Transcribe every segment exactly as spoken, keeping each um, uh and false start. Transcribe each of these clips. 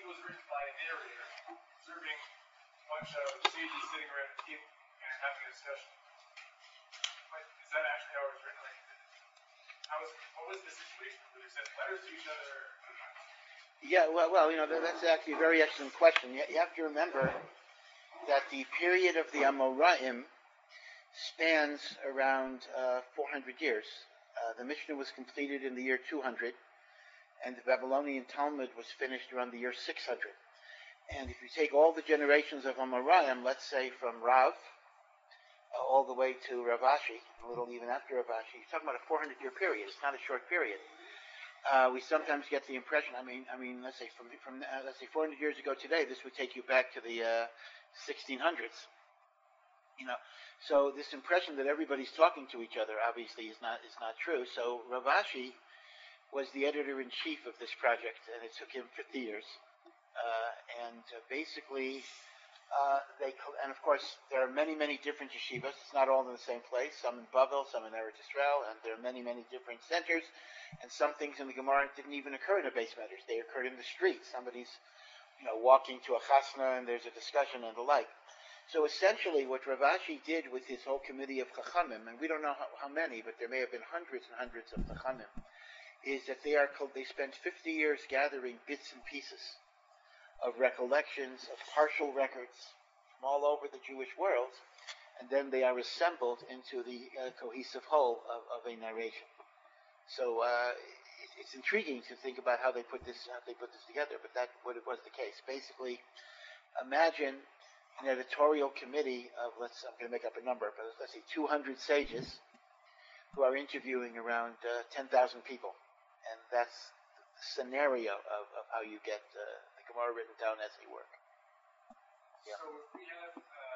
it was written by a narrator, observing a bunch of sages sitting around a table and having a discussion. But is that actually how it was written? Like, how was, what was the situation? Were they sent letters to each other? Yeah, well, well, you know, that's actually a very excellent question. You, you have to remember that the period of the Amoraim spans around uh, four hundred years. Uh, the Mishnah was completed in the year two hundred, and the Babylonian Talmud was finished around the year six hundred. And if you take all the generations of Amoraim, let's say from Rav uh, all the way to Rav Ashi, a little even after Rav Ashi, you're talking about a four hundred year period. It's not a short period. Uh, we sometimes get the impression. I mean, I mean, let's say from from uh, let's say four hundred years ago today, this would take you back to the uh, sixteen hundreds. You know, so this impression that everybody's talking to each other obviously is not is not true. So Rav Ashi was the editor in chief of this project, and it took him fifty years. Uh, and uh, basically, uh, they and of course there are many many different yeshivas. It's not all in the same place. Some in Bavel, some in Eretz Yisrael, and there are many many different centers. And some things in the Gemara didn't even occur in the base matters. They occurred in the street. Somebody's, you know, walking to a chasna and there's a discussion and the like. So essentially, what Rav Ashi did with his whole committee of chachamim, and we don't know how, how many, but there may have been hundreds and hundreds of chachamim, is that they are they spent fifty years gathering bits and pieces of recollections, of partial records from all over the Jewish world, and then they are assembled into the uh, cohesive whole of, of a narration. So uh, it, it's intriguing to think about how they put this how they put this together, but that what it was the case. Basically, imagine an editorial committee of let's I'm going to make up a number, but let's say two hundred sages who are interviewing around uh, ten thousand people, and that's the scenario of, of how you get uh, the Gemara written down as they work. Yeah. So if we have uh,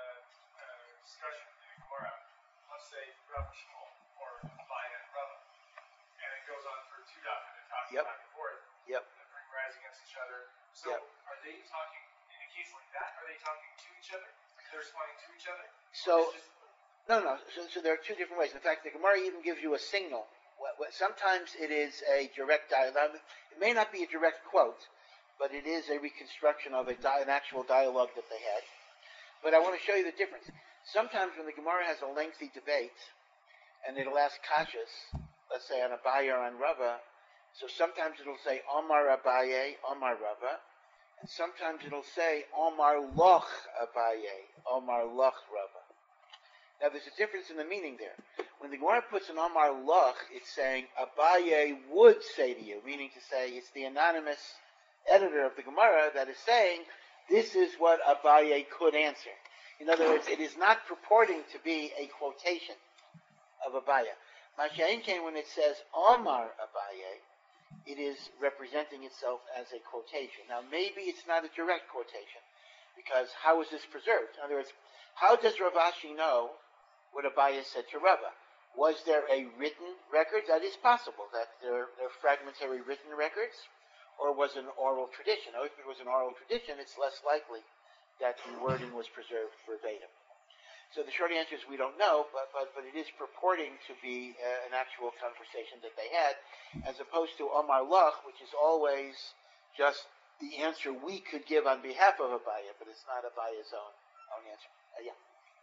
a discussion in the Gemara, let's say Rav Shmuel or Abai and Rava, and it goes on for two daf, and they're talking yep. back and forth, yep. and they're rising against each other. So yep. are they talking, in a case like that, are they talking to each other? They're responding to each other? So, no, no, so, so there are two different ways. In fact, the Gemara even gives you a signal. Sometimes it is a direct dialogue. It may not be a direct quote, but it is a reconstruction of a di- an actual dialogue that they had. But I want to show you the difference. Sometimes when the Gemara has a lengthy debate, and it'll ask kashas, let's say on Abaye or on Rava, so sometimes it'll say Omar Abaye, Omar Rava, and sometimes it'll say Omar Loch Abaye, Omar Loch Rava. Now there's a difference in the meaning there. When the Gemara puts an Omar Loch, it's saying Abaye would say to you, meaning to say it's the anonymous editor of the Gemara that is saying this is what Abaye could answer. In other words, it is not purporting to be a quotation of Abaye. Masha'in came when it says Omar Abaye, it is representing itself as a quotation. Now maybe it's not a direct quotation, because how is this preserved? In other words, how does Rav Ashi know what Abaye said to Rava? Was there a written record? That is possible, that there, there are fragmentary written records, or was it an oral tradition? Now, if it was an oral tradition, it's less likely that the wording was preserved verbatim. So the short answer is we don't know, but but, but it is purporting to be uh, an actual conversation that they had, as opposed to Omar Lach, which is always just the answer we could give on behalf of Abaye, but it's not Abaye's own, own answer. Uh, yeah.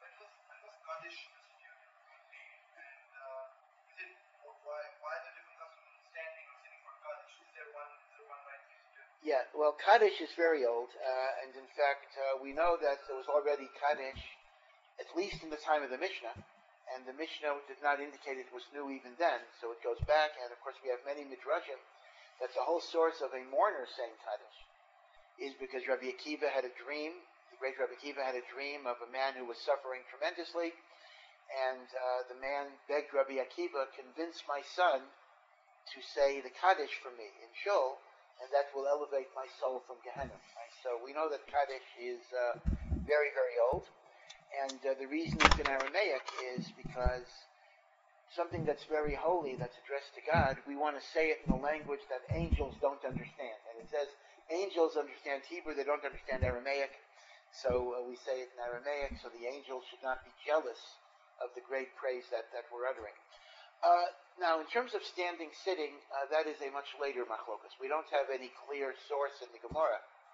Yeah, well, Kaddish is very old, uh, and in fact, uh, we know that there was already Kaddish, at least in the time of the Mishnah, and the Mishnah did not indicate it was new even then, so it goes back, and of course we have many midrashim, that the whole source of a mourner saying Kaddish is because Rabbi Akiva had a dream, the great Rabbi Akiva had a dream of a man who was suffering tremendously, and uh, the man begged Rabbi Akiva, convince my son to say the Kaddish for me in Shul, and that will elevate my soul from Gehenna. Right? So we know that Kaddish is uh, very, very old, and uh, the reason it's in Aramaic is because something that's very holy, that's addressed to God, we want to say it in a language that angels don't understand. And it says angels understand Hebrew, they don't understand Aramaic, so uh, we say it in Aramaic, so the angels should not be jealous of the great praise that, that we're uttering. Uh, now, in terms of standing, sitting, uh, that is a much later machlokas. We don't have any clear source in the Gemara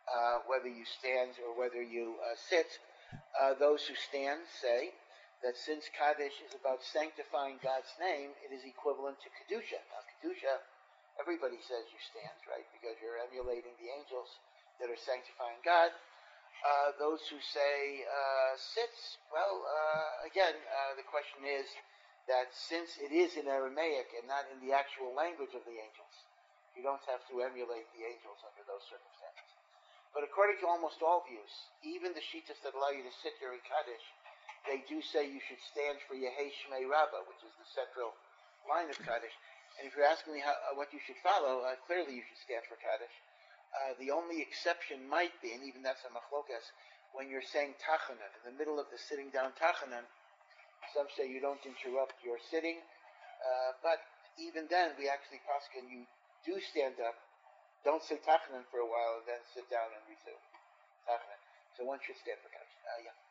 uh, whether you stand or whether you uh, sit. Uh, those who stand say that since Kaddish is about sanctifying God's name, it is equivalent to Kedusha. Now, Kedusha, everybody says you stand, right? Because you're emulating the angels that are sanctifying God. Uh, those who say uh, sits, well, uh, again, uh, the question is that since it is in Aramaic and not in the actual language of the angels, you don't have to emulate the angels under those circumstances. But according to almost all views, even the Shittas that allow you to sit during Kaddish, they do say you should stand for Yehei Shmei Rabbah, which is the central line of Kaddish. And if you're asking me how, uh, what you should follow, uh, clearly you should stand for Kaddish. Uh, the only exception might be, and even that's a machlokas, when you're saying tachanan, in the middle of the sitting down tachanan, some say you don't interrupt your sitting, uh, but even then, we actually paskin, you do stand up, don't say tachanan for a while, and then sit down and resume tachanan. So one should stand for Kaddish. Uh, yeah.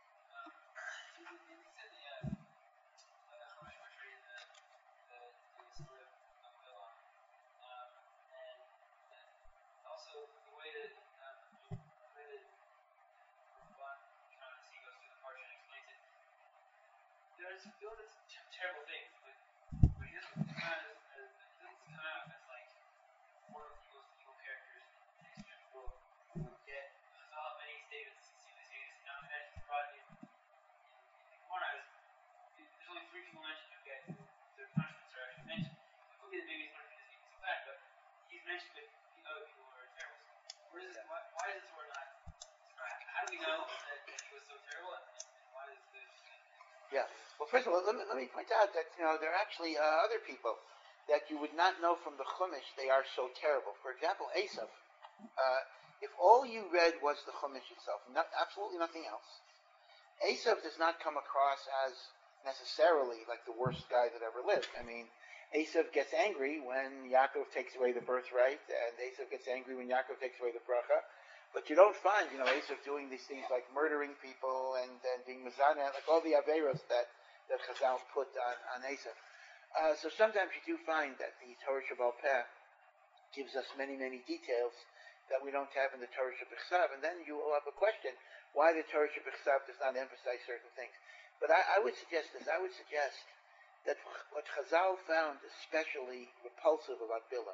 There's still this t- terrible thing, but when he doesn't come out as, as it doesn't come out as like one of the most evil characters in the history of the world. Yet Chazal have many statements seem to say this. Now that he's brought in in, in the Gemara, there's only three people mentioned who get their punishments are actually mentioned. It could be that maybe his punishment isn't even so bad, but he's mentioned that the other people were terrible. Where is it? Why, why is this word not? How do we know that, that he was so terrible, and, and why is this? Yeah. Well, first of all, let me, let me point out that, you know, there are actually uh, other people that you would not know from the Chumash they are so terrible. For example, Esav. Uh, if all you read was the Chumash itself, not, absolutely nothing else, Esav does not come across as necessarily like the worst guy that ever lived. I mean, Esav gets angry when Yaakov takes away the birthright, and Esav gets angry when Yaakov takes away the bracha. But you don't find, you know, Esav doing these things like murdering people and, and being mizana, like all the averos that, that Chazal put on, on Esav. Uh, so sometimes you do find that the Torah Shebaal Peh gives us many, many details that we don't have in the Torah Shebichsav, and then you will have a question, why the Torah Shebichsav does not emphasize certain things. But I, I would suggest this, I would suggest that what Chazal found especially repulsive about Bilam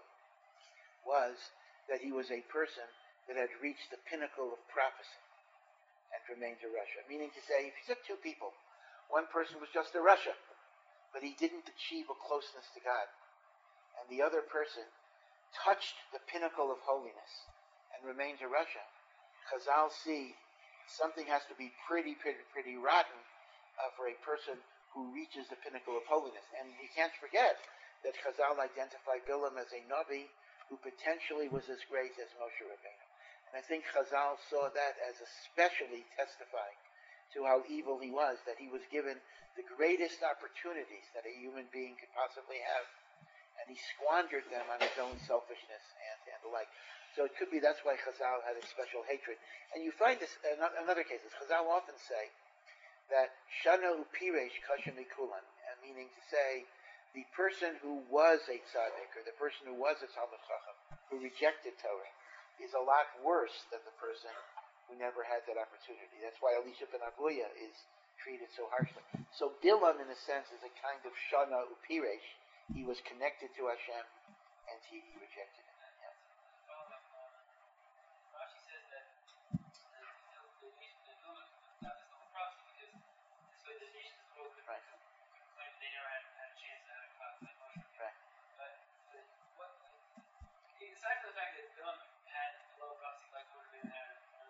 was that he was a person that had reached the pinnacle of prophecy and remained a Russia. Meaning to say, if you took two people, one person was just a Russia, but he didn't achieve a closeness to God, and the other person touched the pinnacle of holiness and remained a Russia. Chazal see something has to be pretty, pretty, pretty rotten uh, for a person who reaches the pinnacle of holiness. And you can't forget that Chazal identified Bilam as a Navi who potentially was as great as Moshe Rabbeinu. And I think Chazal saw that as especially testifying to how evil he was, that he was given the greatest opportunities that a human being could possibly have, and he squandered them on his own selfishness and, and the like. So it could be that's why Chazal had a special hatred. And you find this in other cases. Chazal often say that Shana upiresh kashem mikulan, meaning to say the person who was a tzaddik, or the person who was a Talmid Chacham, who rejected Torah, is a lot worse than the person who never had that opportunity. That's why Elisha ben Avuya is treated so harshly. So Bilam, in a sense, is a kind of Shana Upiresh. He was connected to Hashem, and he rejected it. Yeah. Rashi says that the nation that Bilam got this whole prophecy because this way the nation is broken. Right. Claim they never had, had a chance to have a class like Moshe. Right. But, but what, aside from the fact that Bilam had a low prophecy like Moshe Rabbeinu had,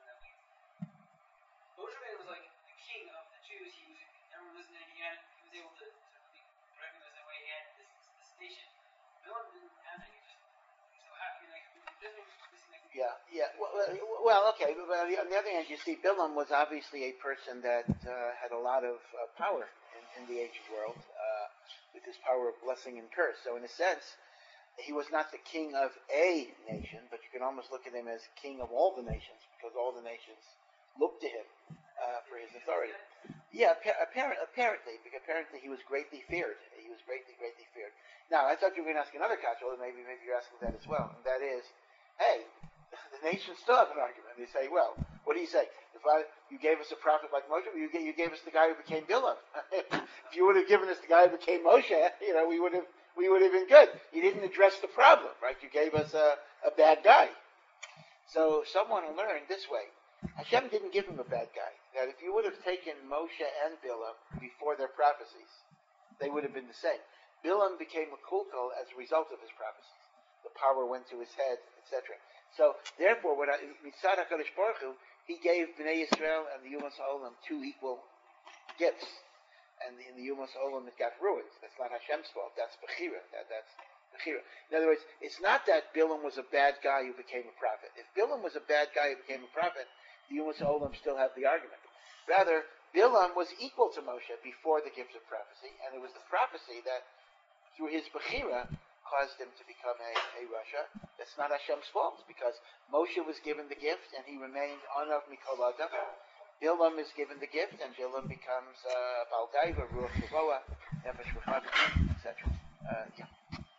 Moshe Rabbeinu was like the king of the Jews. He was, everyone listening, he had, he was able to, to really recognize that way. He had this, this station. Bilam didn't have it. He just, so happy, like, just like, yeah, yeah. Well, well, okay. But on the, on the other hand, you see, Bilam was obviously a person that uh, had a lot of uh, power in, in the ancient world, uh, with his power of blessing and curse. So in a sense, he was not the king of a nation, but you can almost look at him as king of all the nations, because all the nations looked to him uh, for his authority. Yeah, apparent, apparently, because apparently he was greatly feared. He was greatly, greatly feared. Now, I thought you were going to ask another kasha, or maybe maybe you're asking that as well, and that is, hey, the nations still have an argument. They say, well, what do you say? If I, you gave us a prophet like Moshe, you gave, you gave us the guy who became Bilam. If you would have given us the guy who became Moshe, you know, we would have we would have been good. You didn't address the problem, right? You gave us a, a bad guy. So someone learned this way. Hashem didn't give him a bad guy. That if you would have taken Moshe and Bilam before their prophecies, they would have been the same. Bilam became a kulkul as a result of his prophecies. The power went to his head, et cetera. So therefore, what Mitzad HaKadosh Baruch Hu, he gave Bnei Yisrael and the Yumas Olam two equal gifts. And in the Yumas Olam it got ruined. That's not Hashem's fault. That's Bechira. That, that's Bechira. In other words, it's not that Bilam was a bad guy who became a prophet. If Bilam was a bad guy who became a prophet, the Yumas Olam still have the argument. Rather, Bilam was equal to Moshe before the gift of prophecy, and it was the prophecy that, through his Bechira, caused him to become a, a Rasha. That's not Hashem's fault, because Moshe was given the gift, and he remained Anav Mikol Adam. Bilam is given the gift, and Bilam becomes uh, Baldaiva, Ruach Nevoah, Nefesh V'Chad, et cetera. Uh, yeah.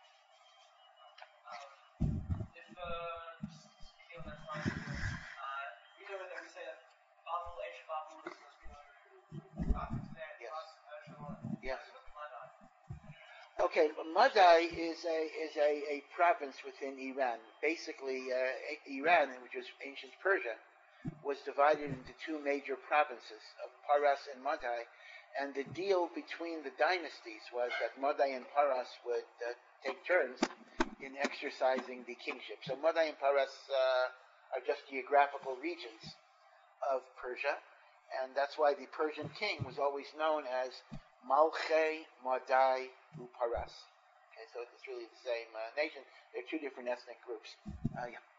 Um, if, uh, just feel that fine, uh, you know that we say that Babel, H. Babel is supposed to be prophets there, Yes. plus, Yes. Madai. Okay, Madai is a is a, a province within Iran. Basically, uh, Iran, which was ancient Persia, was divided into two major provinces of Paras and Madai, and the deal between the dynasties was that Madai and Paras would uh, take turns in exercising the kingship. So Madai and Paras uh, are just geographical regions of Persia, and that's why the Persian king was always known as Malche Madai Uparas. Okay, so it's really the same uh, nation. They're two different ethnic groups. Uh, yeah.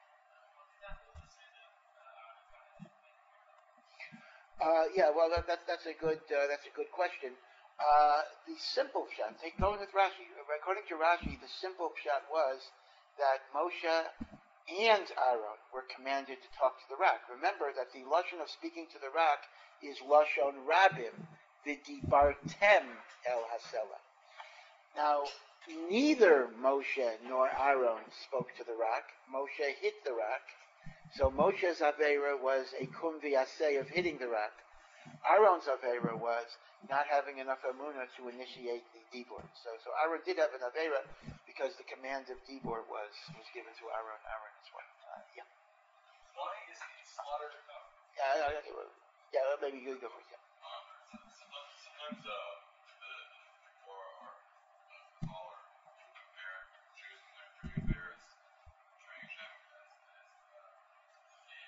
Uh, yeah, well, that, that, that's a good uh, that's a good question. Uh, the simple pshat, take going with Rashi. According to Rashi, the simple pshat was that Moshe and Aaron were commanded to talk to the rock. Remember that the lashon of speaking to the rock is lashon rabim, v'dibartem el hasela. Now, neither Moshe nor Aaron spoke to the rock. Moshe hit the rock. So Moshe's Aveira was a kum v'yaseh of hitting the rock. Aaron's Aveira was not having enough Amunah to initiate the Dibur. So so Aaron did have an Aveira because the command of Dibur was, was given to Aaron, Aaron as well. Uh, yeah. Why is he slaughtered? Yeah, okay, well, yeah, well, maybe you go first, yeah. Um, sometimes, uh, the, the Torah or the scholar compare Jews and their three affairs, portraying Hashem as, as uh, the,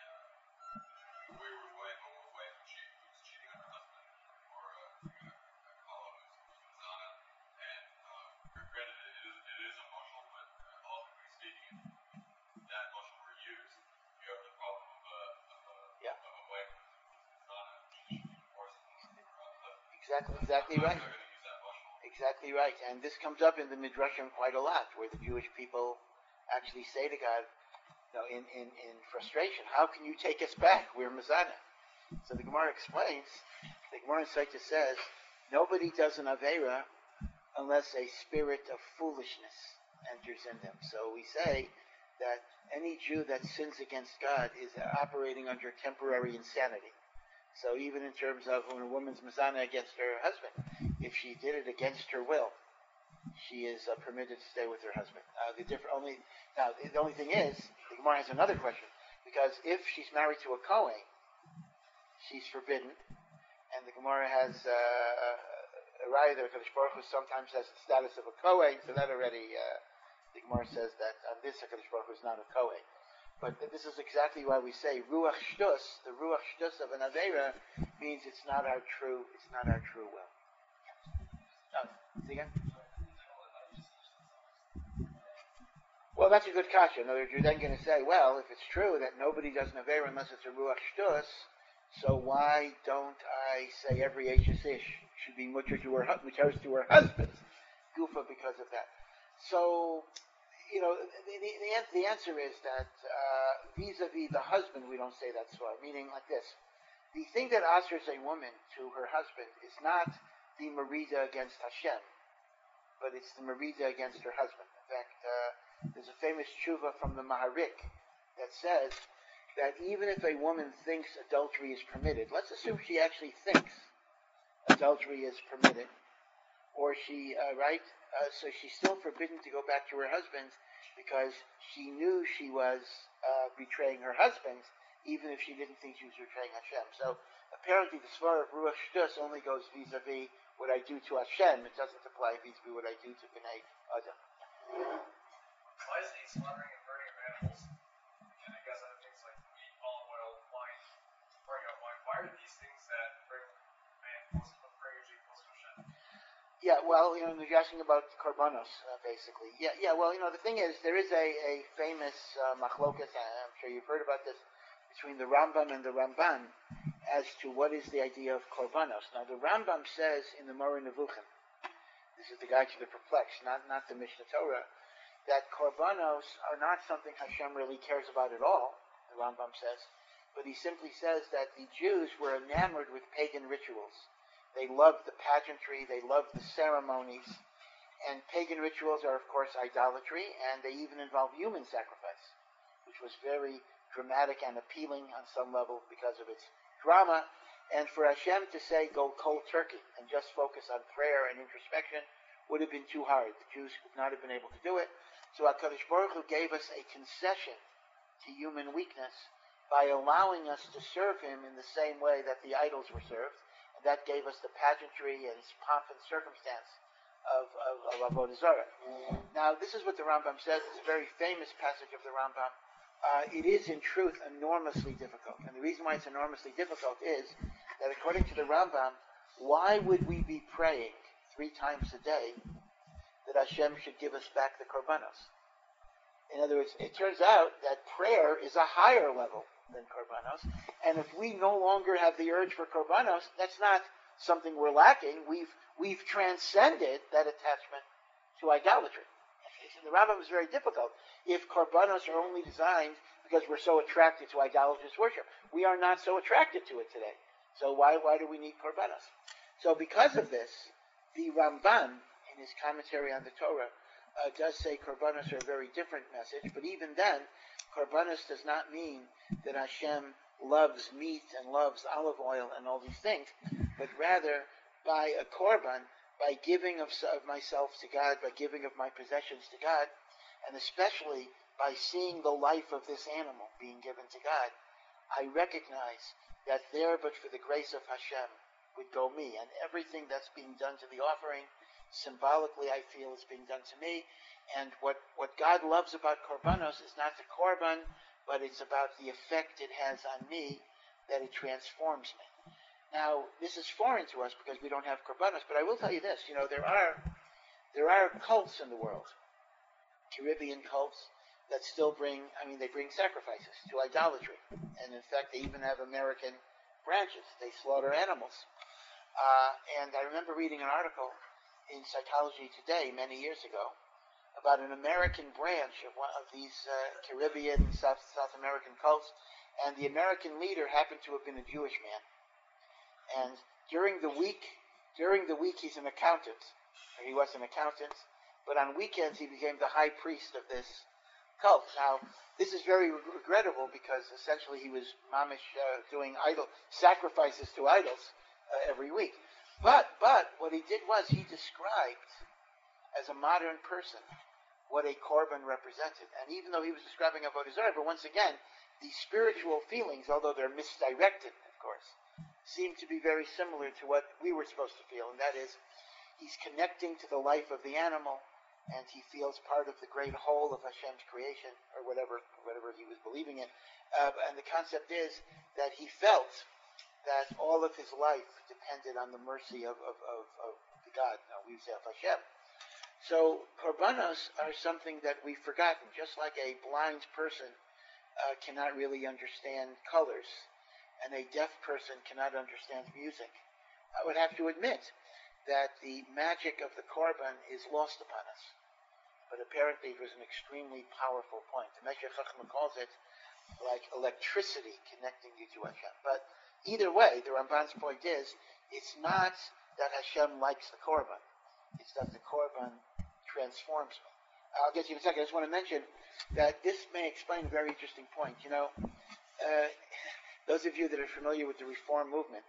uh, wayward wife, or a wife who cheat, who's cheating on her husband, or uh, a, a Kala who's, who's Mazana. And, uh, granted, it is, it is emotional, but uh, ultimately speaking, if that emotion were used, you have the problem of a, of a, Yeah. of a wife who's Mazana, she should be divorced from her husband. Exactly, exactly I'm right. not going to use that emotional. Exactly right. And this comes up in the Midrashim quite a lot, where the Jewish people actually say to God, you know, in, in, in frustration, how can you take us back? We're Mazana. So the Gemara explains, the Gemara in Saita says, nobody does an Aveira unless a spirit of foolishness enters in them. So we say that any Jew that sins against God is operating under temporary insanity. So even in terms of when a woman's Mazana against her husband, if she did it against her will, she is uh, permitted to stay with her husband. Uh, the different only now the only thing is the Gemara has another question, because if she's married to a Kohen, she's forbidden, and the Gemara has uh, a raya that Hakadosh Baruch Hu sometimes has the status of a Kohen, so that already uh, the Gemara says that on this Hakadosh Baruch Hu is not a Kohen. But this is exactly why we say Ruach Shtus, the Ruach Shtus of an Aveira, means it's not our true, it's not our true will. Oh, see again? Well, that's a good kasha. In other words, you're then going to say, well, if it's true that nobody does an Aveira unless it's a Ruach Shtus, so why don't I say every Eishes Ish should be mutter to her, mutter to her husband? Gufa because of that. So, you know, the, the, the answer is that uh, vis-a-vis the husband, we don't say that swar. Meaning like this: the thing that answers a woman to her husband is not the merida against Hashem, but it's the merida against her husband. In fact, uh, there's a famous tshuva from the Maharik that says that even if a woman thinks adultery is permitted, let's assume she actually thinks adultery is permitted, or she, uh, right, uh, so she's still forbidden to go back to her husband because she knew she was uh, betraying her husband, even if she didn't think she was betraying Hashem. So apparently the Svar of Ruach Shtus only goes vis-a-vis what I do to Hashem. It doesn't apply vis-a-vis what I do to Bnei Adam. Why is the slaughtering and burning of animals, and I guess other things like meat, olive oil, wine, pouring out wine, why are these things that bring man close, bring usually close to Hashem? Yeah, well, you know, you're asking about korbanos, uh, basically. Yeah, yeah. Well, you know, the thing is, there is a, a famous uh, machlokas. I'm sure you've heard about this, between the Rambam and the Ramban, as to what is the idea of korbanos. Now, the Rambam says in the Moreh Nevuchim, this is the guide to the perplexed, not not the Mishnah Torah, that korbanos are not something Hashem really cares about at all. The Rambam says, but he simply says that the Jews were enamored with pagan rituals. They loved the pageantry, they loved the ceremonies, and pagan rituals are, of course, idolatry, and they even involve human sacrifice, which was very dramatic and appealing on some level because of its drama. And for Hashem to say, go cold turkey, and just focus on prayer and introspection, would have been too hard. The Jews would not have been able to do it. So HaKadosh Baruch Hu gave us a concession to human weakness by allowing us to serve Him in the same way that the idols were served. That gave us the pageantry and pomp and circumstance of, of, of Avodah Zarah. Now, this is what the Rambam says. It's a very famous passage of the Rambam. Uh, it is, in truth, enormously difficult. And the reason why it's enormously difficult is that, according to the Rambam, why would we be praying three times a day that Hashem should give us back the korbanos? In other words, it turns out that prayer is a higher level than korbanos, and if we no longer have the urge for korbanos, that's not something we're lacking. We've we've transcended that attachment to idolatry. And the Rambam is very difficult. If korbanos are only designed because we're so attracted to idolatrous worship, we are not so attracted to it today. So why why do we need korbanos? So because of this, the Ramban, in his commentary on the Torah, uh, does say korbanos are a very different message, but even then, korbanos does not mean that Hashem loves meat and loves olive oil and all these things, but rather by a korban, by giving of, of myself to God, by giving of my possessions to God, and especially by seeing the life of this animal being given to God, I recognize that there, but for the grace of Hashem, would go me, and everything that's being done to the offering, symbolically I feel is being done to me. And what, what God loves about korbanos is not the korban, but it's about the effect it has on me, that it transforms me. Now, this is foreign to us because we don't have korbanos, but I will tell you this, you know, there are there are cults in the world, Caribbean cults, that still bring, I mean, they bring sacrifices to idolatry. And in fact, they even have American branches. They slaughter animals. Uh, and I remember reading an article in Psychology Today many years ago about an American branch of one of these uh, Caribbean, South, South American cults, and the American leader happened to have been a Jewish man. And during the week, during the week he's an accountant, or he was an accountant, but on weekends he became the high priest of this cult. Now, this is very regrettable because essentially he was mamish uh, doing idol sacrifices to idols uh, every week. But, but, what he did was he described as a modern person what a korban represented. And even though he was describing Avodah Zarah, but once again, the spiritual feelings, although they're misdirected, of course, seem to be very similar to what we were supposed to feel, and that is, he's connecting to the life of the animal, and he feels part of the great whole of Hashem's creation, or whatever whatever he was believing in. Uh, and the concept is that he felt that all of his life depended on the mercy of, of, of, of God. Now, we say of Hashem. So, korbanos are something that we've forgotten, just like a blind person uh, cannot really understand colors, and a deaf person cannot understand music. I would have to admit that the magic of the korban is lost upon us. But apparently it was an extremely powerful point. The Meshech Chochmah calls it like electricity connecting you to Hashem. But either way, the Ramban's point is, it's not that Hashem likes the korban. It's that the korban transforms me. I'll get to you in a second. I just want to mention that this may explain a very interesting point. You know, uh, those of you that are familiar with the Reform movement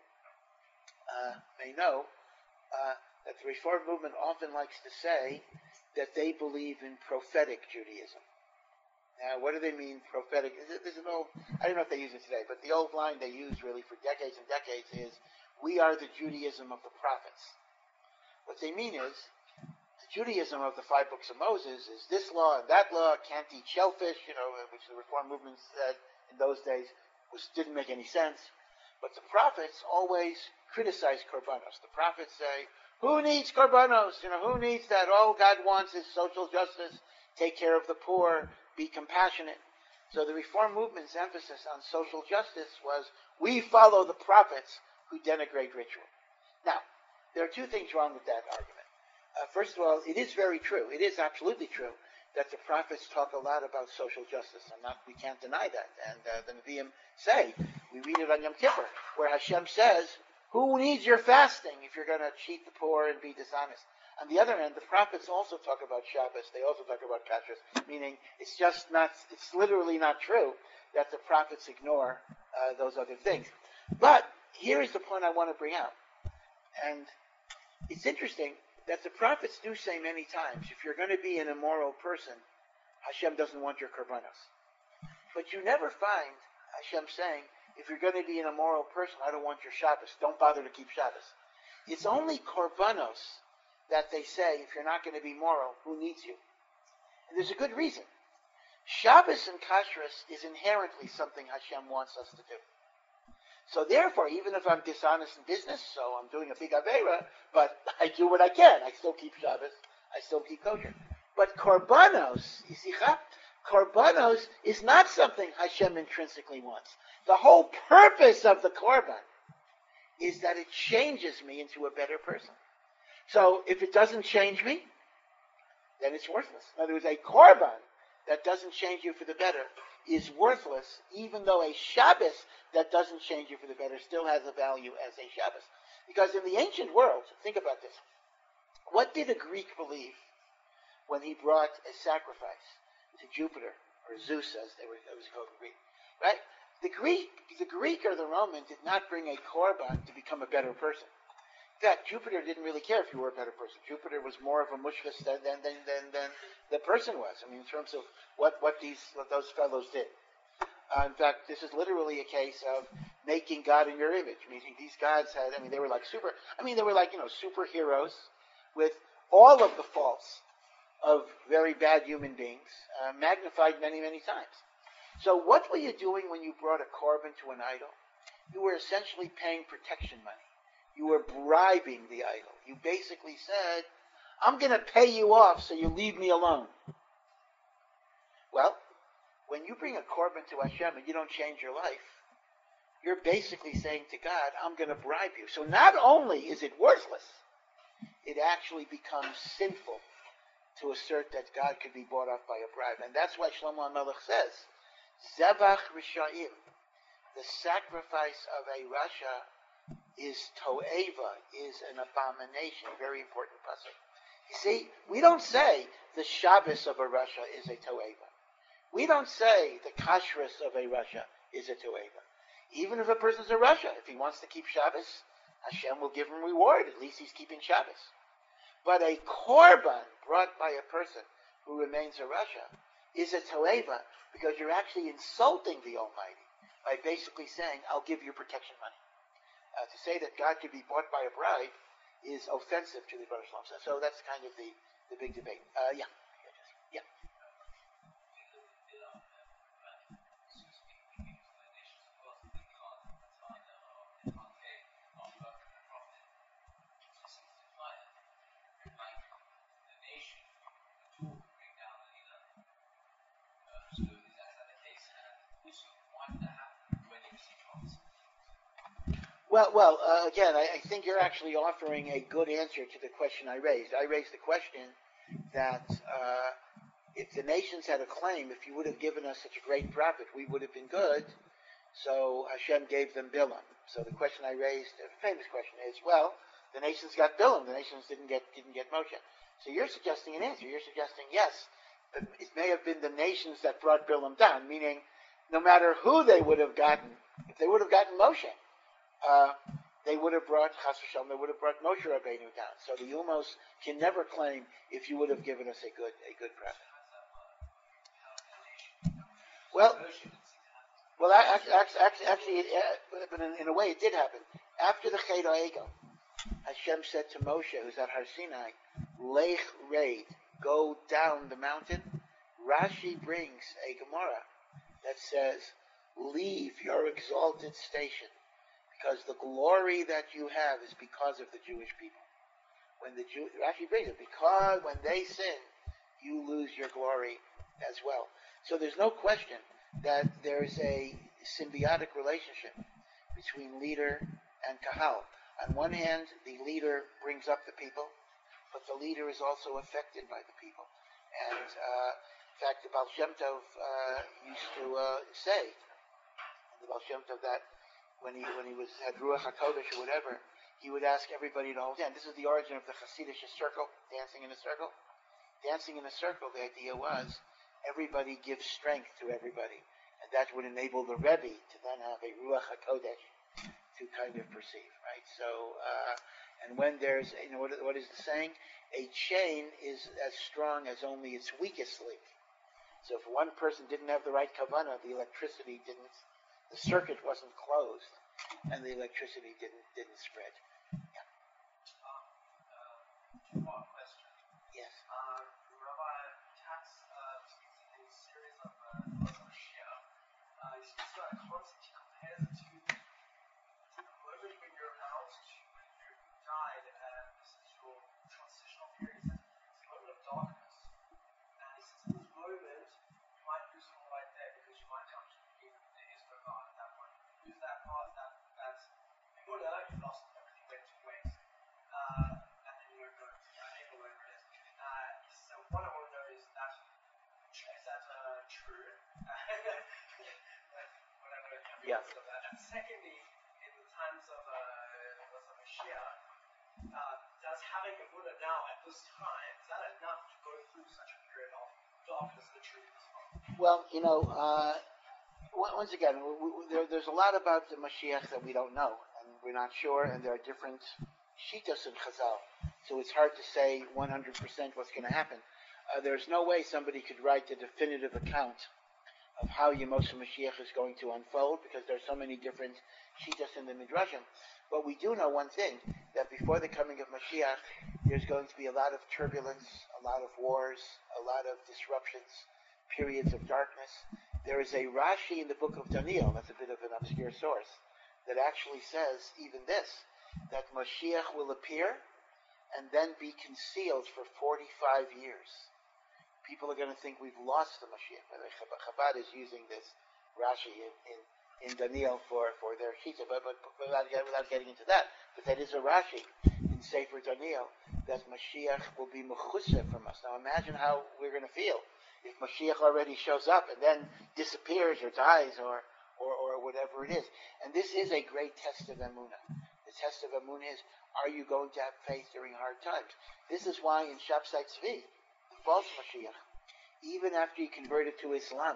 uh, may know uh, that the Reform movement often likes to say that they believe in prophetic Judaism. Now, what do they mean, prophetic? There's an old, I don't know if they use it today, but the old line they use really for decades and decades is, we are the Judaism of the prophets. What they mean is, the Judaism of the five books of Moses is this law and that law, can't eat shellfish, you know, which the Reform movement said in those days was didn't make any sense. But the prophets always criticize korbanos. The prophets say, who needs korbanos? You know, who needs that? All God wants is social justice, take care of the poor, be compassionate. So the Reform movement's emphasis on social justice was, we follow the prophets who denigrate ritual. Now, there are two things wrong with that argument. Uh, first of all, it is very true. It is absolutely true that the prophets talk a lot about social justice. I'm not, we can't deny that. And uh, the Nevi'im say, we read it on Yom Kippur, where Hashem says, who needs your fasting if you're going to cheat the poor and be dishonest? On the other hand, the prophets also talk about Shabbos. They also talk about kashrus, meaning it's just not, it's literally not true that the prophets ignore uh, those other things. But here is the point I want to bring out. And it's interesting that the prophets do say many times, if you're going to be an immoral person, Hashem doesn't want your korbanos. But you never find Hashem saying, if you're going to be an immoral person, I don't want your Shabbos. Don't bother to keep Shabbos. It's only korbanos that they say, if you're not going to be moral, who needs you? And there's a good reason. Shabbos and kashrus is inherently something Hashem wants us to do. So therefore, even if I'm dishonest in business, so I'm doing a big avera, but I do what I can. I still keep Shabbos. I still keep kosher. But korbanos, you see, korbanos is not something Hashem intrinsically wants. The whole purpose of the korban is that it changes me into a better person. So if it doesn't change me, then it's worthless. In other words, a korban that doesn't change you for the better is worthless, even though a Shabbos that doesn't change you for the better still has a value as a Shabbos. Because in the ancient world, think about this. What did a Greek believe when he brought a sacrifice to Jupiter, or Zeus as they were, it was called in Greek, right? The Greek, the Greek or the Roman did not bring a korban to become a better person. In fact, Jupiter didn't really care if you were a better person. Jupiter was more of a mushkas than, than, than, than, than the person was. I mean, in terms of what, what these what those fellows did. Uh, in fact, this is literally a case of making God in your image. Meaning these gods had, I mean, they were like super, I mean, they were like, you know, superheroes with all of the faults of very bad human beings, uh, magnified many, many times. So what were you doing when you brought a korban to an idol? You were essentially paying protection money. You were bribing the idol. You basically said, I'm going to pay you off so you leave me alone. Well, when you bring a korban to Hashem and you don't change your life, you're basically saying to God, I'm going to bribe you. So not only is it worthless, it actually becomes sinful to assert that God could be bought off by a bribe. And that's why Shlomo HaMelech says, Zevach Risha'im, the sacrifice of a Rasha is to'eva, is an abomination. Very important pasuk. You see, we don't say the Shabbos of a Rasha is a to'eva. We don't say the kashrus of a Rasha is a to'eva. Even if a person's a Rasha, if he wants to keep Shabbos, Hashem will give him reward. At least he's keeping Shabbos. But a korban brought by a person who remains a Rasha is a to'eva, because you're actually insulting the Almighty by basically saying, I'll give you protection money. Uh, to say that God could be bought by a bribe is offensive to the Baruch Shalom. So that's kind of the, the big debate. Uh, yeah. Yeah. Well, well. Uh, again, I, I think you're actually offering a good answer to the question I raised. I raised the question that uh, if the nations had a claim, if you would have given us such a great prophet, we would have been good. So Hashem gave them Bilam. So the question I raised, a famous question, is: well, the nations got Bilam. The nations didn't get didn't get Moshe. So you're suggesting an answer. You're suggesting yes, it may have been the nations that brought Bilam down, meaning no matter who they would have gotten, if they would have gotten Moshe, uh, they would have brought Chas v'Shalom, they would have brought Moshe Rabbeinu down. So the Umos can never claim, if you would have given us a good a good prophet. Well, well, actually, actually, actually it, uh, but in, in a way, it did happen. After the Chet HaEgel, Hashem said to Moshe, who's at Har Sinai, Lech Raid, go down the mountain. Rashi brings a Gemara that says, leave your exalted station, because the glory that you have is because of the Jewish people. When the Jew, Rashi brings it, because when they sin, you lose your glory as well. So there's no question that there's a symbiotic relationship between leader and kahal. On one hand, the leader brings up the people, but the leader is also affected by the people. And uh, in fact, the Baal Shem Tov uh, used to uh, say, the Baal Shem Tov, that when he when he was had Ruach HaKodesh or whatever, he would ask everybody to hold hands. This is the origin of the Hasidic circle, dancing in a circle. Dancing in a circle, the idea was everybody gives strength to everybody, and that would enable the Rebbe to then have a Ruach HaKodesh to kind of perceive, right? So, uh, and when there's, you know, what, what is the saying? A chain is as strong as only its weakest link. So if one person didn't have the right kavanah, the electricity didn't, the circuit wasn't closed, and the electricity didn't didn't spread. Yeah. Um, uh, one question. Yes. Uh, Rabbi Katz uh, speaks in a series of uh, Shia. Uh, he speaks about a concept. He compares it to the moment when you're about to, when you died, and this is your transitional period. He says it's a moment of darkness. And he says in this moment, you might lose from right there because you might come to believe that there is no God at that point. You lose that part, that, that's, you you lost everything went to waste. Uh, and then you don't know, yeah, whatever it is. Uh, so what I want to know is that, is that uh, true? Whatever, Yeah. of that. And secondly, in the times of uh, of Mashiach, uh, does having a Buddha now at this time, is that enough to go through such a period of darkness and truth as well? Well, you know, uh, once again, we, we, there, there's a lot about the Mashiach that we don't know, and we're not sure, and there are different shitas in Chazal, so it's hard to say one hundred percent what's going to happen. Uh, there's no way somebody could write a definitive account of how Yemos Mashiach is going to unfold, because there are so many different shitas in the Midrashim. But we do know one thing, that before the coming of Mashiach, there's going to be a lot of turbulence, a lot of wars, a lot of disruptions, periods of darkness. There is a Rashi in the book of Daniel, that's a bit of an obscure source, that actually says even this, that Mashiach will appear and then be concealed for forty-five years. People are going to think we've lost the Mashiach. Chabad is using this Rashi in, in, in Daniel for, for their Shita, but, but, but without, without getting into that. But that is a Rashi in Sefer Daniel, that Mashiach will be mechusa from us. Now imagine how we're going to feel if Mashiach already shows up and then disappears or dies or, or, or whatever it is. And this is a great test of Emunah. The test of Emunah is, are you going to have faith during hard times? This is why in Shabsai Tzvi, the false Mashiach, even after he converted to Islam,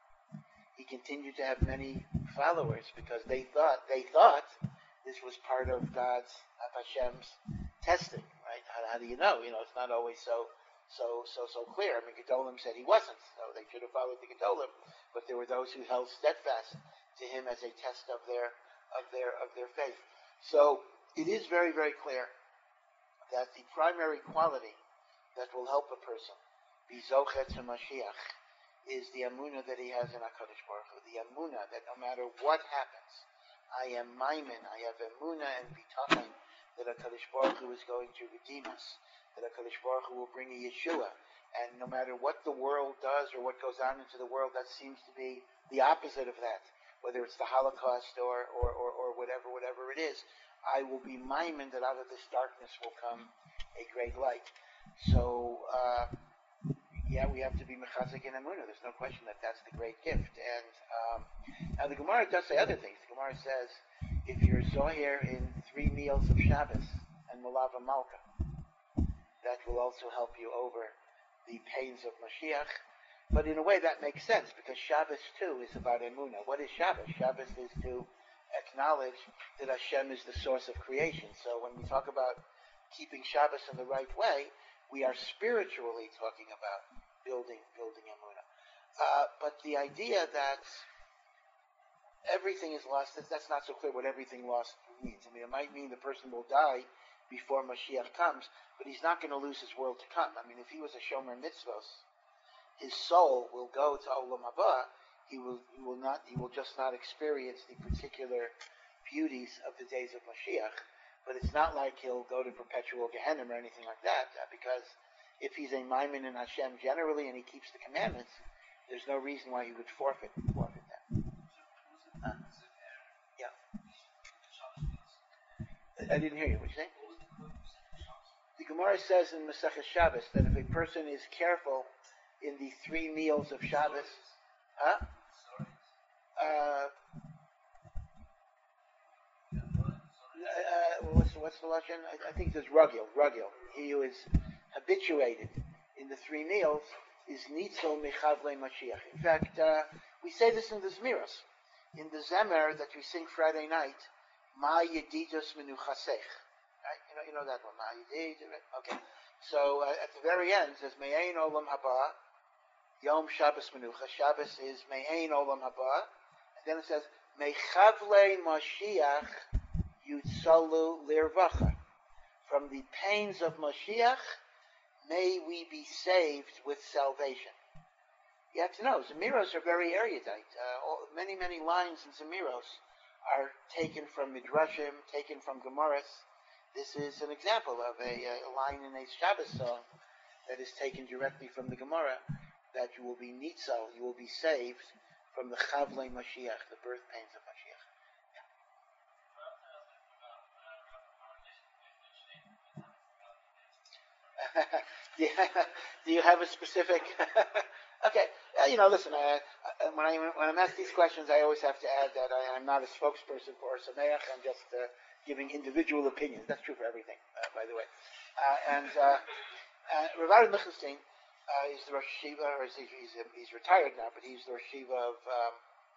he continued to have many followers because they thought they thought this was part of God's, of Hashem's testing, right? How, how do you know? You know, it's not always so so so so clear. I mean, Gedolim said he wasn't, so they should have followed the Gedolim, but there were those who held steadfast to him as a test of their of their of their faith. So it is very, very clear that the primary quality that will help a person be Zochet to Mashiach is the Amunah that he has in HaKadosh Baruch Hu. The Amunah that no matter what happens, I am Maimin, I have Amunah and Bitachon that HaKadosh Baruch Hu is going to redeem us, that HaKadosh Baruch Hu will bring a Yeshua, and no matter what the world does or what goes on into the world, that seems to be the opposite of that, whether it's the Holocaust or, or, or, or whatever, whatever it is, I will be Maimin that out of this darkness will come a great light. So, uh, yeah, we have to be mechazik in Emunah. There's no question that that's the great gift. And um, now the Gemara does say other things. The Gemara says, if you're zoher in three meals of Shabbos and Malava Malka, that will also help you over the pains of Mashiach. But in a way that makes sense because Shabbos too is about Emunah. What is Shabbos? Shabbos is to acknowledge that Hashem is the source of creation. So when we talk about keeping Shabbos in the right way, we are spiritually talking about building, building Emunah. Uh, but the idea that everything is lost, that's not so clear what everything lost means. I mean, it might mean the person will die before Mashiach comes, but he's not going to lose his world to come. I mean, if he was a Shomer Mitzvos, his soul will go to Olam Haba. He will, he will not, he will just not experience the particular beauties of the days of Mashiach. But it's not like he'll go to perpetual Gehenna or anything like that, uh, because if he's a Maimin in Hashem generally and he keeps the commandments, there's no reason why he would forfeit, forfeit that. Uh, yeah. I didn't hear you. What did you say? The Gemara says in Masechet Shabbos that if a person is careful in the three meals of Shabbos, huh? Uh, uh, what's what's the lashon? I, I think there's rugil. Rugil. He who is habituated in the three meals is nitzol mechavle Mashiach. In fact, uh, we say this in the Zmiros. In the Zemer that we sing Friday night, Ma Yedidos Menuchasech. Right? You know, you know that one, Ma Yedidos. Okay. So uh, at the very end, it says Me'ein Olam Haba, Yom Shabbos Menucha. Shabbos is Me'ein Olam Haba. And then it says Mechavle Mashiach Yutzalu Lirvacha. From the pains of Mashiach, may we be saved with salvation. You have to know, Zemiros are very erudite. Uh, all, many, many lines in Zemiros are taken from Midrashim, taken from Gemaras. This is an example of a, a line in a Shabbos song that is taken directly from the Gemara, that you will be nitzal, you will be saved from the Chavlei Mashiach, the birth pains of Mashiach. Yeah. Do you have a specific... Okay, uh, you know, listen, uh, when, I, when I'm asked these questions, I always have to add that I, I'm not a spokesperson for Sameach. I'm just uh, giving individual opinions. That's true for everything, uh, by the way. Uh, and uh, uh, Rav Aaron Lichtenstein uh, is the Rosh Yeshiva, or he's, he's, he's retired now, but he's the Rosh Yeshiva of, um,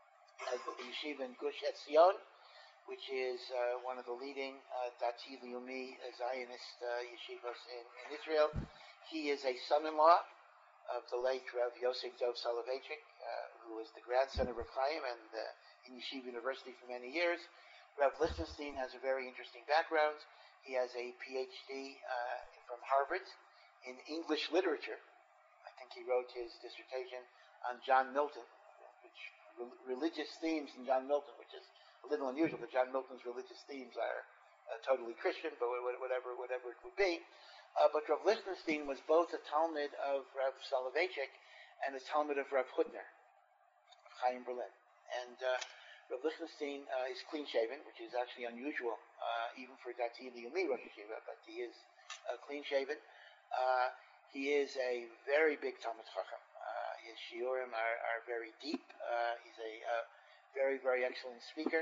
of the Yeshiva in Gush Etzion, which is uh, one of the leading uh, Dati Leumi Zionist uh, yeshivas in, in Israel. He is a son-in-law of the late Rav Yosef Dov Soloveitchik, uh, who was the grandson of Rav Chaim and uh, in Yeshiva University for many years. Rav Lichtenstein has a very interesting background. He has a P H D uh, from Harvard in English literature. I think he wrote his dissertation on John Milton, which re- religious themes in John Milton, which is a little unusual, but John Milton's religious themes are uh, totally Christian, but whatever, whatever it would be. Uh, but Rav Lichtenstein was both a Talmud of Rav Soloveitchik and a Talmud of Rav Hutner, of Chaim Berlin. And uh, Rav Lichtenstein uh, is clean-shaven, which is actually unusual, uh, even for Dati Leumi Rosh Yeshiva, but he is uh, clean-shaven. Uh, he is a very big Talmud Chacham. Uh, his shiurim are, are very deep. Uh, he's a uh, very, very excellent speaker.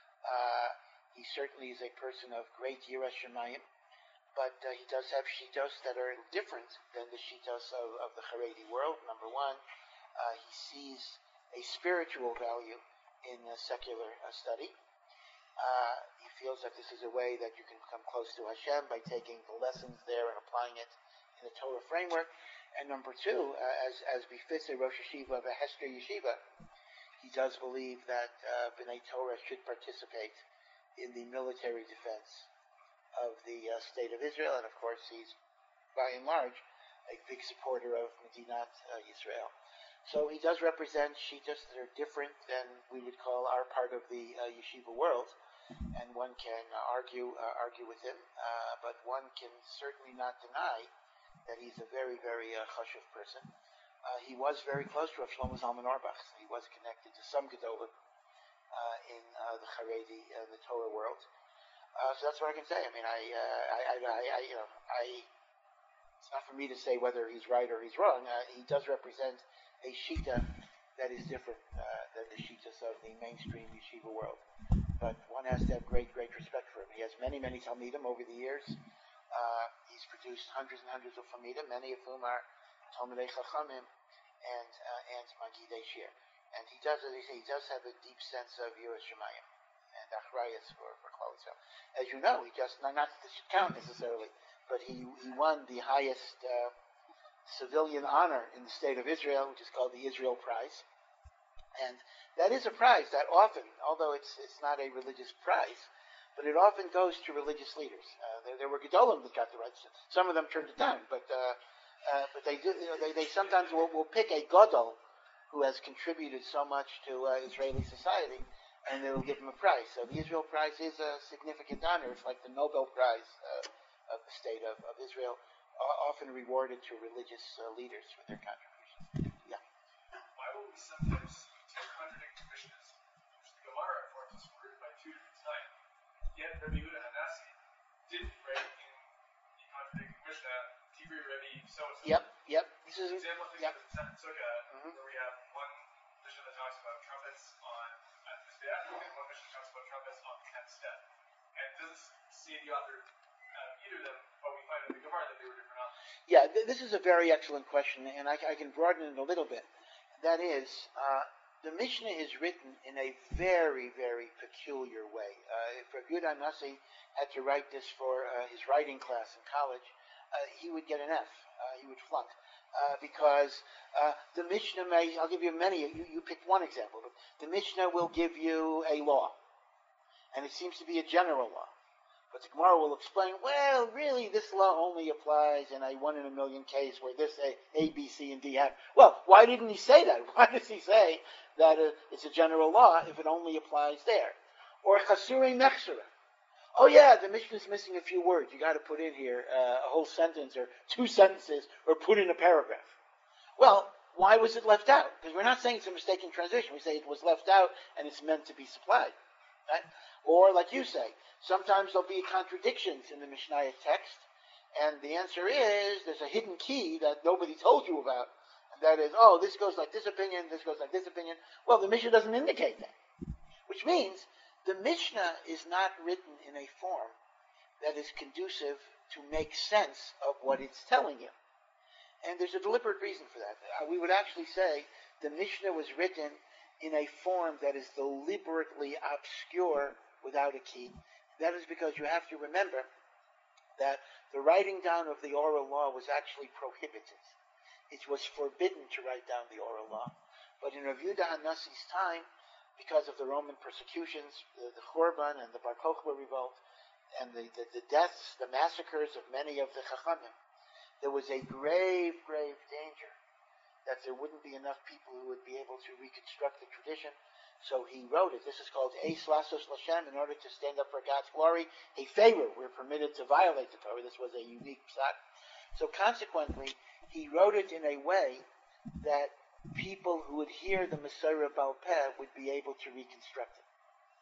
Uh, he certainly is a person of great Yiras Shamayim. But uh, he does have shitos that are different than the shitos of, of the Haredi world. Number one, uh, he sees a spiritual value in uh, secular uh, study. Uh, he feels that this is a way that you can come close to Hashem by taking the lessons there and applying it in the Torah framework. And number two, uh, as, as befits a Rosh Yeshiva of a Hester Yeshiva, he does believe that uh, B'nai Torah should participate in the military defense of the uh, state of Israel, and of course he's, by and large, a big supporter of Medinat uh, Yisrael. So he does represent shitas that are different than we would call our part of the uh, yeshiva world, and one can uh, argue uh, argue with him, uh, but one can certainly not deny that he's a very, very uh, chashuv person. Uh, he was very close to Rav Shlomo Zalman Auerbach. He was connected to some gedolim uh, in uh, the Haredi, uh, the Torah world. Uh, so that's what I can say. I mean, I, uh, I, I, I, I, you know, I. It's not for me to say whether he's right or he's wrong. Uh, he does represent a shita that is different uh, than the shitas of the mainstream yeshiva world. But one has to have great, great respect for him. He has many, many talmidim over the years. Uh, he's produced hundreds and hundreds of talmidim, many of whom are talmidei chachamim, and uh, and Magidei Shir. And he does, as they say, he does have a deep sense of Yiras Shamayim and Achrayas for for Klal Yisrael. As you know, he just not, not that this should count necessarily, but he he won the highest uh, civilian honor in the state of Israel, which is called the Israel Prize, and that is a prize that often, although it's it's not a religious prize, but it often goes to religious leaders. Uh, there, there were Gedolim that got the right. Some of them turned it down, but uh, uh, but they do. You know, they, they sometimes will, will pick a Gadol who has contributed so much to uh, Israeli society, and they will give him a prize. So the Israel Prize is a significant honor. It's like the Nobel Prize uh, of the state of, of Israel, uh, often rewarded to religious uh, leaders for their contributions. Yeah. Why will we sometimes take contradicting Mishnahs, which the Gemara informs us were written by two different times? Yet Rabbi Yehuda Hanassi didn't write in the contradicting Mishnah, Tibri Rabbi so-and-so. Yep, yep. This is, example of things yep. with the Seven Sukkah, Mhm. where we have one Mishnah that talks about trumpets on at the Mizbeach, and one Mishnah talks about trumpets on the tenth step. And it doesn't see the author uh, either of them, but we find in the Gemara that they were different authors. Yeah, th- this is a very excellent question, and I, I can broaden it a little bit. That is, uh, the Mishnah is written in a very, very peculiar way. Uh, if Rabbi Yehuda Hanassi had to write this for uh, his writing class in college, uh, he would get an F. Uh, he would flunk. Uh, because uh, the Mishnah may, I'll give you many, you, you picked one example, but the Mishnah will give you a law, and it seems to be a general law. But the Gemara will explain, well, really, this law only applies in a one in a million case where this A, A, B, C, and D happen. Well, why didn't he say that? Why does he say that uh, it's a general law if it only applies there? Or Chasurei Mechsera. Oh yeah, the Mishnah is missing a few words. You got to put in here uh, a whole sentence or two sentences or put in a paragraph. Well, why was it left out? Because we're not saying it's a mistaken translation. We say it was left out and it's meant to be supplied. Right? Or, like you say, sometimes there'll be contradictions in the Mishnah text, and the answer is there's a hidden key that nobody told you about. And that is, oh, this goes like this opinion, this goes like this opinion. Well, the Mishnah doesn't indicate that. Which means the Mishnah is not written in a form that is conducive to make sense of what it's telling you. And there's a deliberate reason for that. Uh, we would actually say the Mishnah was written in a form that is deliberately obscure without a key. That is because you have to remember that the writing down of the oral law was actually prohibited. It was forbidden to write down the oral law. But in Rav Yehuda Hanassi's time, because of the Roman persecutions, the, the Churban and the Bar Kokhba revolt, and the, the, the deaths, the massacres of many of the Chachamim, there was a grave, grave danger that there wouldn't be enough people who would be able to reconstruct the tradition. So he wrote it. This is called Eis Lasos Lashem, in order to stand up for God's glory. A favor, we're permitted to violate the Torah. This was a unique psak. So consequently, he wrote it in a way that people who would hear the Masorah Baal Peh would be able to reconstruct it.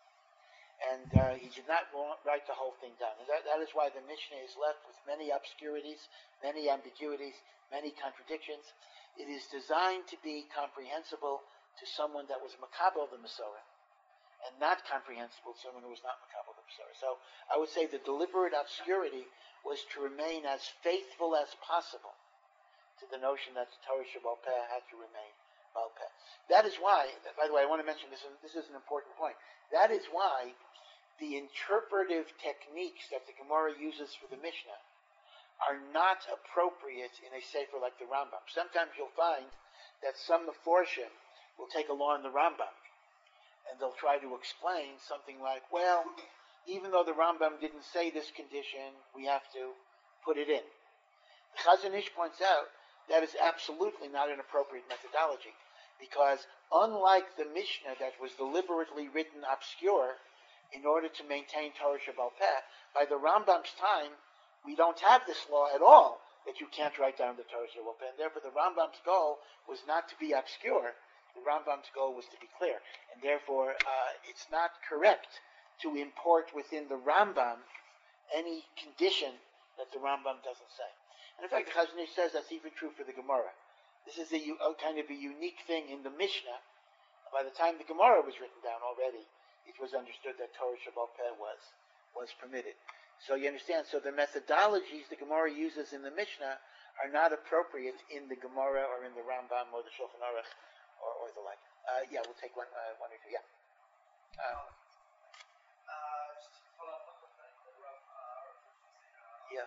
And uh, he did not write the whole thing down. And that, that is why the Mishnah is left with many obscurities, many ambiguities, many contradictions. It is designed to be comprehensible to someone that was makabel the Masorah, and not comprehensible to someone who was not makabel the Masorah. So I would say the deliberate obscurity was to remain as faithful as possible to the notion that the Torah Shebal Peh had to remain Baal Peh. That is why, by the way, I want to mention this, and this is an important point. That is why the interpretive techniques that the Gemara uses for the Mishnah are not appropriate in a sefer like the Rambam. Sometimes you'll find that some Meforshim will take a law in the Rambam, and they'll try to explain something like, well, even though the Rambam didn't say this condition, we have to put it in. The Chazon Ish points out that is absolutely not an appropriate methodology, because unlike the Mishnah that was deliberately written obscure in order to maintain Torah Shebal Peh, by the Rambam's time, we don't have this law at all, that you can't write down the Torah Shebal Peh. And therefore the Rambam's goal was not to be obscure. The Rambam's goal was to be clear. And therefore uh, it's not correct to import within the Rambam any condition that the Rambam doesn't say. And in fact, the Chazon Ish says that's even true for the Gemara. This is a, a kind of a unique thing in the Mishnah. By the time the Gemara was written down already, it was understood that Torah Shebal Peh was, was permitted. So you understand, so the methodologies the Gemara uses in the Mishnah are not appropriate in the Gemara or in the Rambam or the Shulchan Aruch or, or the like. Uh, yeah, we'll take one, uh, one or two. Yeah. Uh, Uh, just to follow up on the the Rav, uh, yeah.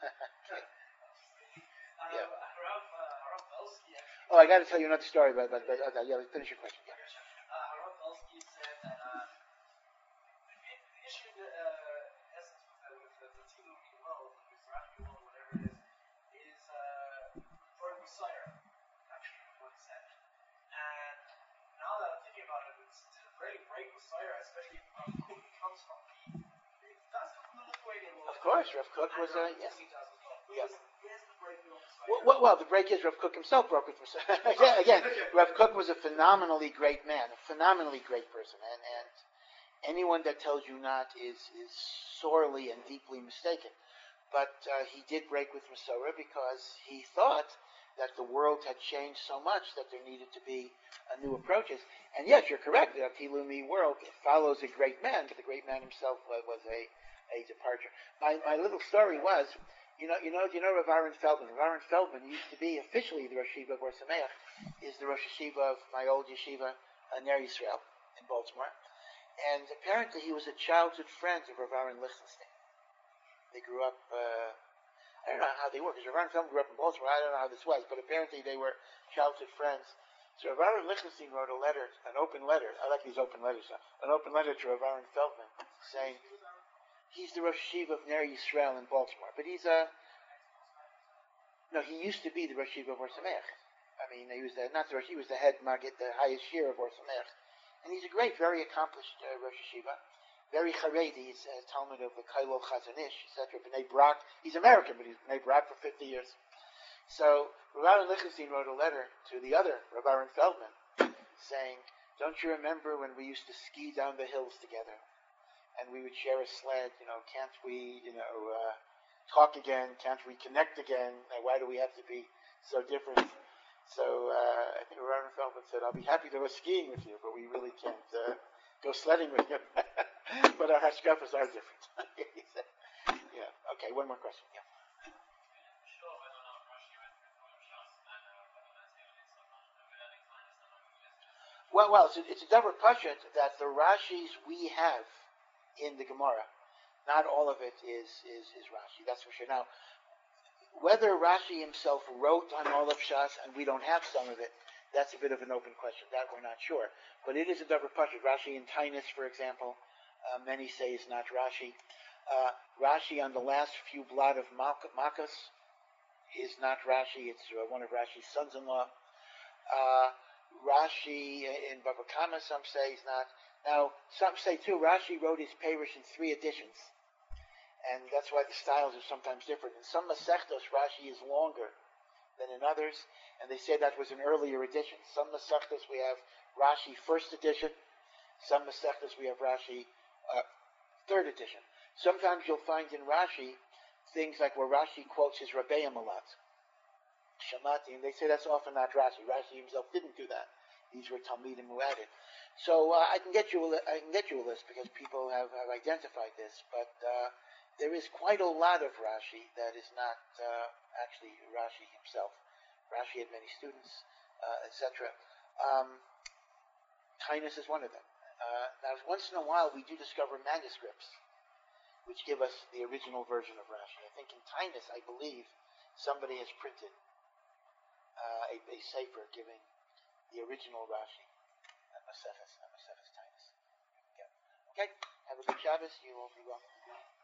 uh, Yeah. Rav, uh, Rav Belsky actually. Oh, I got to tell you another story, but but, but okay, yeah, finish your question. Yeah. Uh, Rav Belsky said that uh, the, the issue that uh, essence with, uh, with the, the Tilu Gimel, the Mizrach Gimel, whatever it is, is uh, for Messiah, actually, what he said. And now that I'm thinking about it, it's to really break Messiah, especially if Rav Kook comes from the, it does come from the Lithuanian world. Of course, Rav Kook was a And yes. Rav Kook does as well. Yeah. He has the break with Messiah. Well, well, well, the break is Rav Kook himself broke with Messiah. again, again, Rav Kook was a phenomenally great man, a phenomenally great person, and and anyone that tells you not is is sorely and deeply mistaken. But uh, he did break with Masorah because he thought that the world had changed so much that there needed to be a new approaches. And yes, you're correct. The Tilumi world follows a great man, but the great man himself was, was a a departure. My my little story was, you know, you know, you know, Rav Aaron Feldman. Rav Aaron Feldman used to be officially the Rosh Yeshiva of Or Sameach, is the Rosh Yeshiva of my old yeshiva, uh, Ner Yisrael in Baltimore. And apparently he was a childhood friend of Rav Aaron Lichtenstein. They grew up, uh, I don't know how they were, because Rav Aaron Feldman grew up in Baltimore. I don't know how this was, but apparently they were childhood friends. So Rav Aaron Lichtenstein wrote a letter, an open letter. I like these open letters. Huh? An open letter to Rav Aaron Feldman saying, he's the Rosh Yeshiva of Ner Yisrael in Baltimore, but he's a, no, he used to be the Rosh Yeshiva of Or Sameach. I mean, he was the, not the Rosh, he was the head Maggid, the highest shir of Or Sameach. And he's a great, very accomplished uh, Rosh Yeshiva, very Haredi. He's a Talmud of the Kailov Chazon Ish, et cetera. B'nai Brak. He's American, but he's B'nai Brak for fifty years. So Rav Aaron Lichtenstein wrote a letter to the other Rav Aaron Feldman, saying, "Don't you remember when we used to ski down the hills together, and we would share a sled? You know, can't we, you know, uh, talk again? Can't we connect again? Why do we have to be so different?" So uh, I think Rav Aaron Feldman said, "I'll be happy to go skiing with you, but we really can't uh, go sledding with you." But our hashkafas are different. He said, yeah. Okay. One more question. Yeah. Well, well, it's a, it's a double pashut that the Rashis we have in the Gemara, not all of it is is is Rashi. That's for sure. Now, whether Rashi himself wrote on all of Shas and we don't have some of it, that's a bit of an open question. That we're not sure. But it is a double pashut. Rashi in Tainus, for example, uh, many say is not Rashi. Uh, Rashi on the last few blot of Makos is not Rashi. It's uh, one of Rashi's sons-in-law. Uh, Rashi in Bava Kama, some say is not. Now, some say too, Rashi wrote his Peirush in three editions. And that's why the styles are sometimes different. In some Masechtos, Rashi is longer than in others, and they say that was an earlier edition. Some Masechtos we have Rashi first edition. Some Masechtos we have Rashi uh, third edition. Sometimes you'll find in Rashi things like where Rashi quotes his Rabbeim a lot. Shamati, and they say that's often not Rashi. Rashi himself didn't do that. These were Talmidim who added. So uh, I can get you a li- I can get you a list because people have, have identified this, but uh, there is quite a lot of Rashi that is not uh, actually Rashi himself. Rashi had many students, uh, et cetera. Um, Tainus is one of them. Uh, now, once in a while, we do discover manuscripts which give us the original version of Rashi. I think in Tainus, I believe, somebody has printed uh, a, a sefer giving the original Rashi. Masechus, Masechus Tainus. Yeah. Okay. Have a good Shabbos. You will be welcome.